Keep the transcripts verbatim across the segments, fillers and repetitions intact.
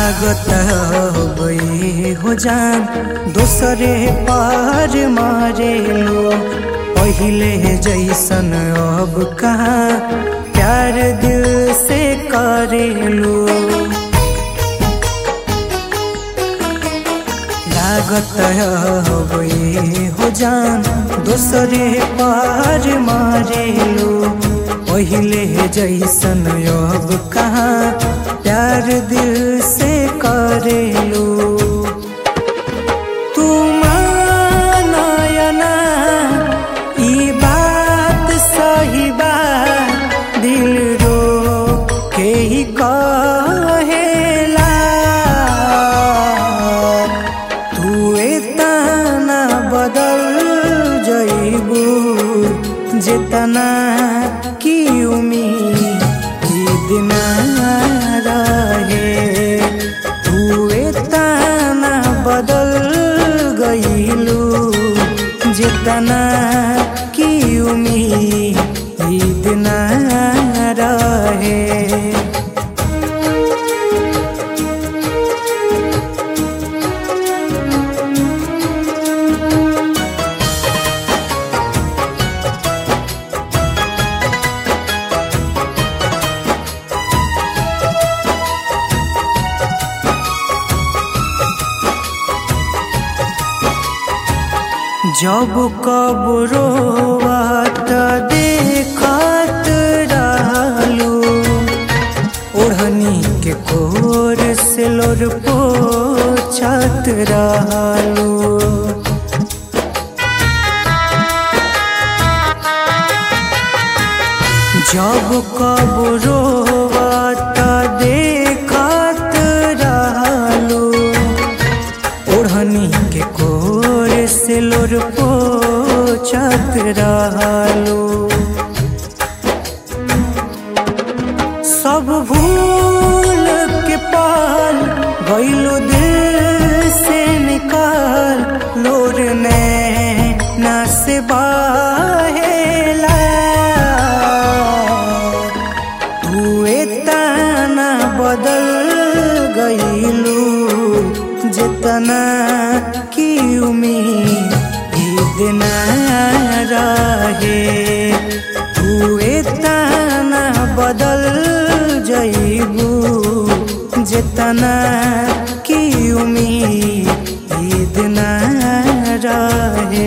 लागत गई हो जान दूसरे पार मारेलो पहिले जैसन अब कहाँ प्यार दिल से करेलो। लागत गई हो जान दूसरे पार मारेलो पहिले जैसन अब कहाँ प्यार दिल से करेलो। तू मानयना ई बात सही बा दिल रो के ही कहेला। तू एतना बदल जइबू जितना की उम्मीद ना रहे। तू एतना बदल गइलू जितना की उम्मीद ना रहे। जब कब रोवत देखत रहलू ओढ़नी के कोर से लोर पोछत रहलू। जब कब रोवत देखत रहलू ओढ़नी के कोर से लोर पोछत रहलू। सब भूल के पाल गइलू दिल से निकाल लोर नैना से बहेला। तू एतना बदल गइलू जितना की उम्मीद ना रहे। तू एतना बदल जइबू जितना की उम्मीद ना रहे।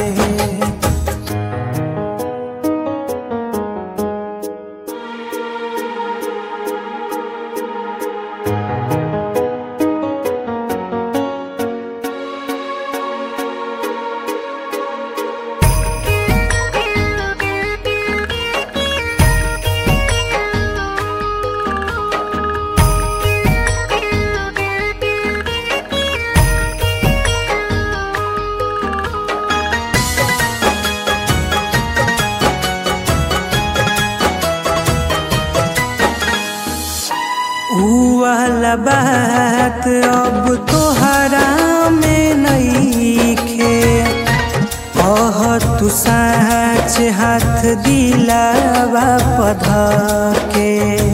ऊ वाला बात अब तोहरा में नइखे कह तू साच हाथ दिलावा पधा के।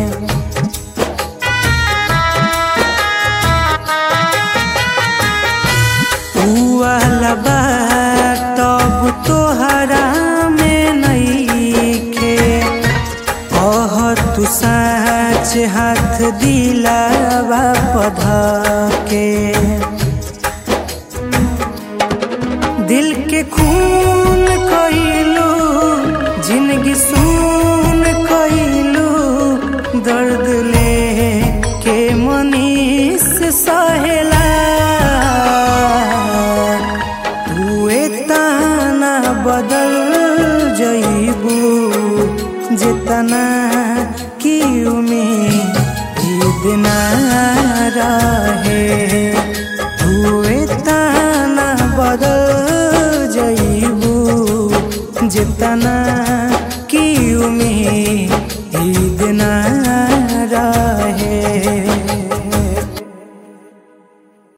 ऊ वाला बात अब तोहरा में नइखे कह तू साच हाथ दिलावा पधा के। दिल के खून कइलू जिंदगी सुन कइलू दर्द ले के मनीष सहेला। तू एतना बदल जइबू जितना की उम्मीद ना रहे।